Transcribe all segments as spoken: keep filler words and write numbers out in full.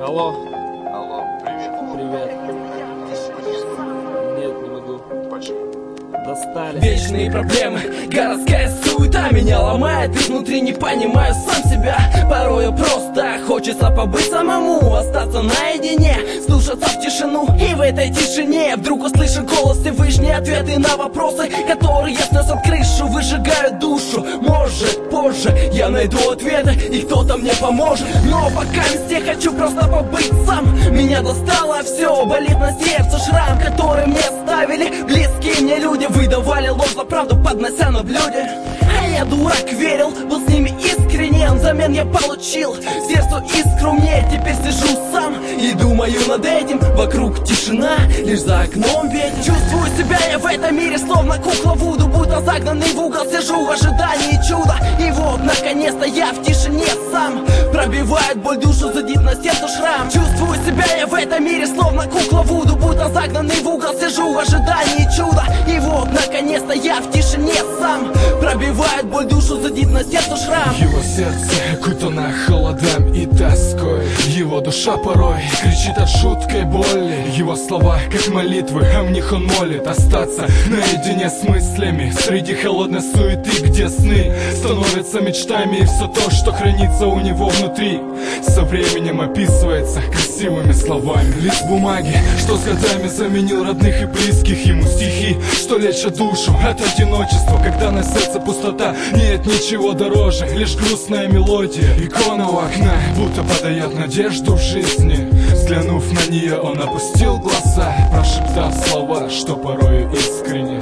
Алло. Алло, привет. Привет. Ты сегодня не могу. Нет, не могу. Почему? Достали. Вечные проблемы, городская суета меня ломает изнутри, не понимаю сам себя. Порой просто хочется побыть самому, остаться наедине, слушаться в тишину. И в этой тишине вдруг услышу голос и вышние ответы на вопросы, которые сносят крышу, выжигают душу. Может, позже я найду ответы и кто-то мне поможет, но пока везде хочу просто побыть сам. Меня достало все, болит на сердце шрам, который мне ставили близкие мне люди. Выдавали ложь за правду, поднося на блюде. А я, дурак, верил, был с ними искренен. Взамен я получил сердцу искру мне. Теперь сижу сам и думаю над этим. Вокруг тишина, лишь за окном ветер. Чувствую себя я в этом мире, словно кукла Вуду, будто загнанный в угол, сижу в ожидании чуда. И вот, наконец-то я в тишине сам. Пробивает боль душу, задит на сердце шрам. Чувствую себя я в этом мире, словно кукла Вуду, будто загнанный в угол, сижу в ожидании чуда. И вот, наконец-то я в тишине сам. Пробивает боль душу, задит на сердце шрам. Его сердце окутано холодом и тоской. Его душа порой кричит от жуткой боли. Его слова как молитвы, а в них он молит остаться наедине с мыслями среди холодной суеты, где сны становятся мечтами. И все то, что хранится у него внутри, со временем описывается красивыми словами. Лист бумаги, что с годами заменил родных и близких ему. Стихи, что лечат душу от одиночества, когда на сердце пустота, нет ничего дороже, лишь грустная мелодия. Икона у окна будто подает надежду в жизни. Взглянув на нее, он опустил глаза, прошептав слова, что порою искренне.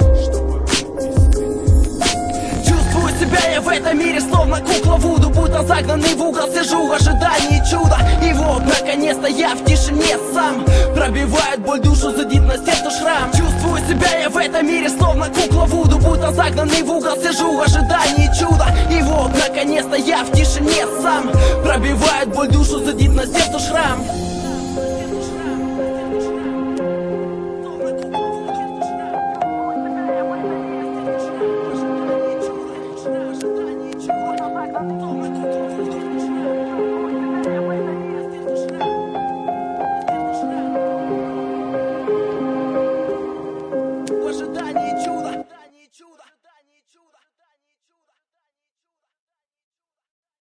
Чувствую себя я в этом мире, словно кукла Вуду, будто загнанный в угол, сижу в ожидании чуда. И вот, наконец-то я в тишине сам. Пробивает боль душу, задит на сердце шрам. Чувствую себя я в этом мире, словно кукла Вуду, будто загнанный в угол, сижу в ожидании чуда. И вот, наконец-то я в тишине сам. Пробивает боль душу, задит